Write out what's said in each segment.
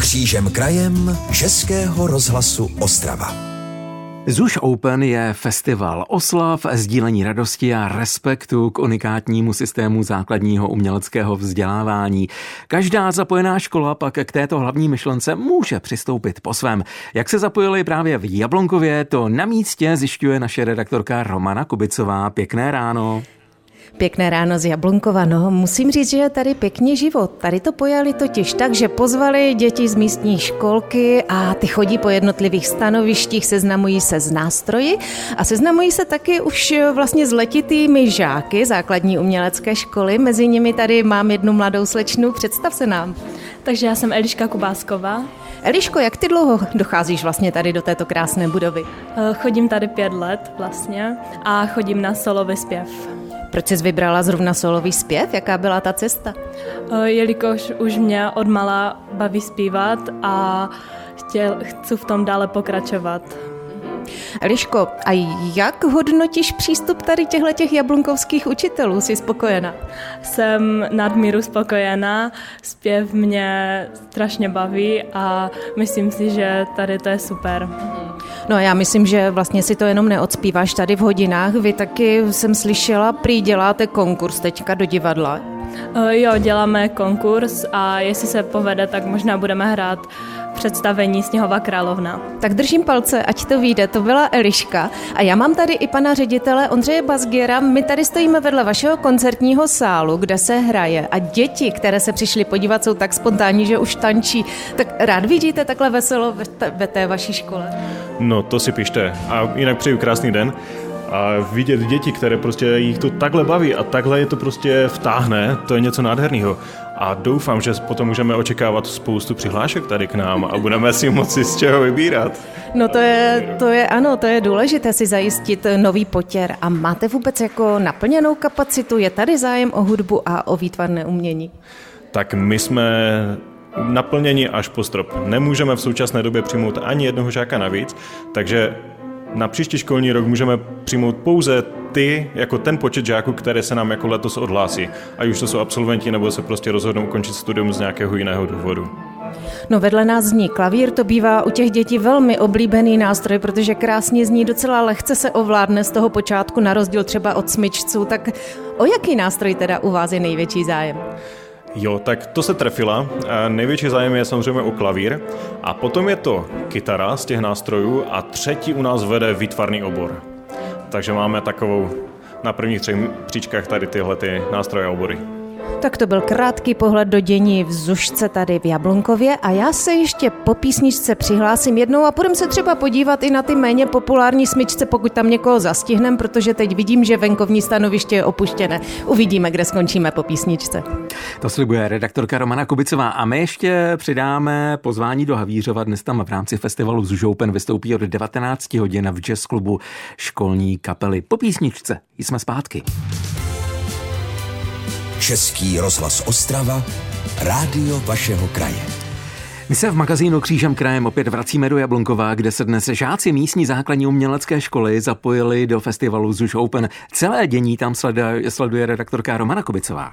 Křížem krajem Českého rozhlasu Ostrava. ZUŠ Open je festival oslav, sdílení radosti a respektu k unikátnímu systému základního uměleckého vzdělávání. Každá zapojená škola pak k této hlavní myšlence může přistoupit po svém. Jak se zapojili právě v Jablonkově, to na místě zjišťuje naše redaktorka Romana Kubicová. Pěkné ráno. Pěkné ráno z Jablonkova. No, musím říct, že je tady pěkný život. Tady to pojali totiž tak, že pozvali děti z místní školky a ty chodí po jednotlivých stanovištích, seznamují se s nástroji a seznamují se taky už vlastně s letitými žáky základní umělecké školy. Mezi nimi tady mám jednu mladou slečnu. Představ se nám. Takže já jsem Eliška Kubásková. Eliško, jak ty dlouho docházíš vlastně tady do této krásné budovy? Chodím tady 5 let vlastně a chodím na solový zpěv. Proč jsi vybrala zrovna solový zpěv? Jaká byla ta cesta? Jelikož už mě odmala baví zpívat a chci v tom dále pokračovat. Eliško, a jak hodnotíš přístup tady těchto jablonkovských učitelů? Jsi spokojená? Jsem nadmíru spokojená, zpěv mě strašně baví a myslím si, že tady to je super. No já myslím, že vlastně si to jenom neodspíváš tady v hodinách. Vy taky, jsem slyšela, prý děláte konkurs teďka do divadla. Jo, děláme konkurs a jestli se povede, tak možná budeme hrát představení Sněhová královna. Tak držím palce, ať to vyjde. To byla Eliška. A já mám tady i pana ředitele Ondřeje Bazgiera. My tady stojíme vedle vašeho koncertního sálu, kde se hraje. A děti, které se přišly podívat, jsou tak spontánní, že už tančí. Tak rád vidíte takhle veselo ve té vaší škole? No, to si pište. A jinak přeju krásný den. A vidět děti, které prostě jich to takhle baví a takhle je to prostě vtáhne, to je něco nádherného. A doufám, že potom můžeme očekávat spoustu přihlášek tady k nám a budeme si moci z čeho vybírat. No to je důležité si zajistit nový potěr. A máte vůbec jako naplněnou kapacitu? Je tady zájem o hudbu a o výtvarné umění? Tak my jsme naplněni až po strop. Nemůžeme v současné době přijmout ani jednoho žáka navíc, takže na příští školní rok můžeme přijmout pouze jako ten počet žáků, které se nám jako letos odhlásí. Ať už to jsou absolventi, nebo se prostě rozhodnou ukončit studium z nějakého jiného důvodu. No vedle nás zní klavír, to bývá u těch dětí velmi oblíbený nástroj, protože krásně zní, docela lehce se ovládne z toho počátku, na rozdíl třeba od smyčců. Tak o jaký nástroj teda u vás je největší zájem? Jo, tak to se trefila. Největší zájem je samozřejmě o klavír a potom je to kytara z těch nástrojů a třetí u nás vede výtvarný obor. Takže máme takovou na prvních 3 příčkách tady tyhle ty nástroje a obory. Tak to byl krátký pohled do dění v ZUŠce tady v Jablonkově a já se ještě po písničce přihlásím jednou a půjdeme se třeba podívat i na ty méně populární smyčce, pokud tam někoho zastihnem, protože teď vidím, že venkovní stanoviště je opuštěné. Uvidíme, kde skončíme po písničce. To slibuje redaktorka Romana Kubicová a my ještě přidáme pozvání do Havířova. Dnes tam v rámci festivalu ZUŠ Open vystoupí od 19 hodin v jazz klubu školní kapely. Po písničce jsme zpátky. Český rozhlas Ostrava, rádio vašeho kraje. My se v magazínu Křížem krajem opět vracíme do Jablonkova, kde se dnes žáci místní základní umělecké školy zapojili do festivalu ZUŠ Open. Celé dění tam sleduje redaktorka Romana Kubicová.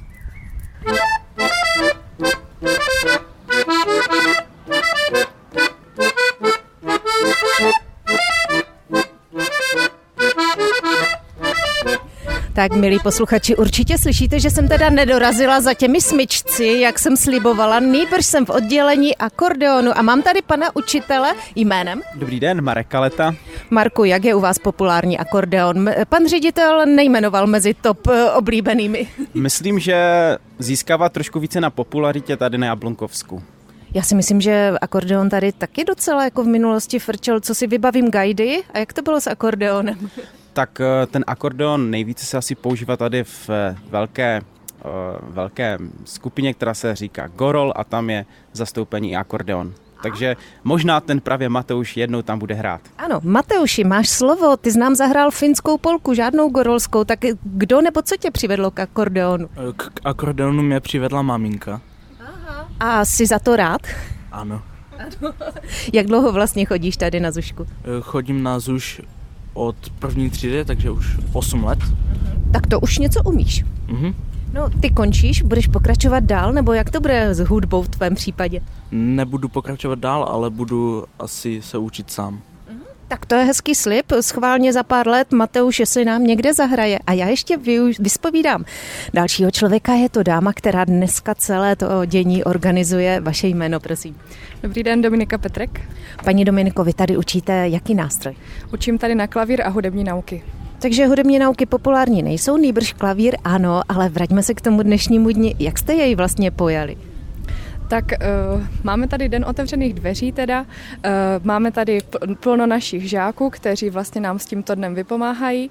Tak, milí posluchači, určitě slyšíte, že jsem teda nedorazila za těmi smyčci, jak jsem slibovala. Nýbrž jsem v oddělení akordeonu a mám tady pana učitele jménem. Dobrý den, Marek Kaleta. Marku, jak je u vás populární akordeon? Pan ředitel nejmenoval mezi top oblíbenými. Myslím, že získává trošku více na popularitě tady na Jablonkovsku. Já si myslím, že akordeon tady taky docela jako v minulosti frčel, co si vybavím gajdy. A jak to bylo s akordeonem? Tak ten akordeon nejvíce se asi používá tady v velké skupině, která se říká Gorol a tam je zastoupení i akordeon. Takže možná ten právě Mateuš jednou tam bude hrát. Ano, Mateuši, máš slovo, ty jsi nám zahrál finskou polku, žádnou gorolskou, tak kdo nebo co tě přivedlo k akordeonu? K akordeonu mě přivedla maminka. Aha. A jsi za to rád? Ano. Jak dlouho vlastně chodíš tady na ZUŠku? Chodím na ZUŠ od první třídy, takže už 8 let. Tak to už něco umíš. Mhm. No, ty končíš, budeš pokračovat dál, nebo jak to bude s hudbou v tvém případě? nebudu pokračovat dál, ale budu asi se učit sám. Tak to je hezký slib, schválně za pár let Mateuš, jestli nám někde zahraje. A já ještě vyspovídám dalšího člověka, je to dáma, která dneska celé to dění organizuje. Vaše jméno, prosím. Dobrý den, Dominika Petrek. Paní Dominiko, vy tady učíte jaký nástroj? Učím tady na klavír a hudební nauky. Takže hudební nauky populární nejsou, nýbrž klavír ano, ale vraťme se k tomu dnešnímu dni. Jak jste jej vlastně pojali? Tak máme tady den otevřených dveří teda, máme tady plno našich žáků, kteří vlastně nám s tímto dnem vypomáhají.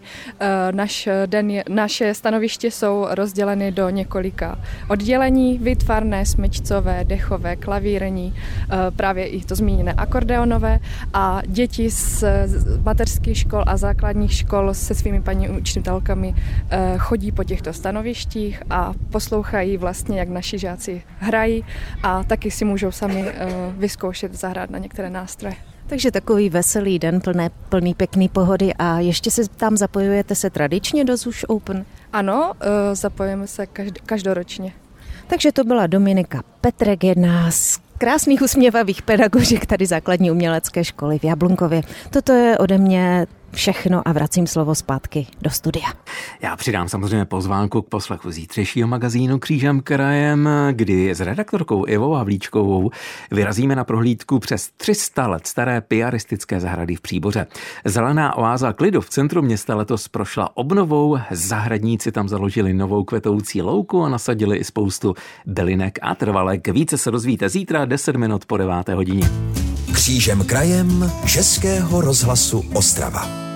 Naše stanoviště jsou rozděleny do několika oddělení, výtvarné, smyčcové, dechové, klavírní, právě i to zmíněné akordeonové a děti z mateřských škol a základních škol se svými paní učitelkami chodí po těchto stanovištích a poslouchají vlastně, jak naši žáci hrají a taky si můžou sami vyzkoušet zahrát na některé nástroje. Takže takový veselý den, plný pěkný pohody a ještě se tam zapojujete se tradičně do ZUŠ Open? Ano, zapojíme se každoročně. Takže to byla Dominika Petrek, jedna z krásných usměvavých pedagožek tady základní umělecké školy v Jablunkově. Toto je ode mě všechno a vracím slovo zpátky do studia. Já přidám samozřejmě pozvánku k poslechu zítřejšího magazínu Křížem krajem, kdy s redaktorkou Ivou Havlíčkovou vyrazíme na prohlídku přes 300 let staré piaristické zahrady v Příboře. Zelená oáza klidu v centru města letos prošla obnovou, zahradníci tam založili novou kvetoucí louku a nasadili i spoustu bylinek a trvalek. Více se dozvíte zítra 10 minut po 9. hodině. Křížem krajem Českého rozhlasu Ostrava.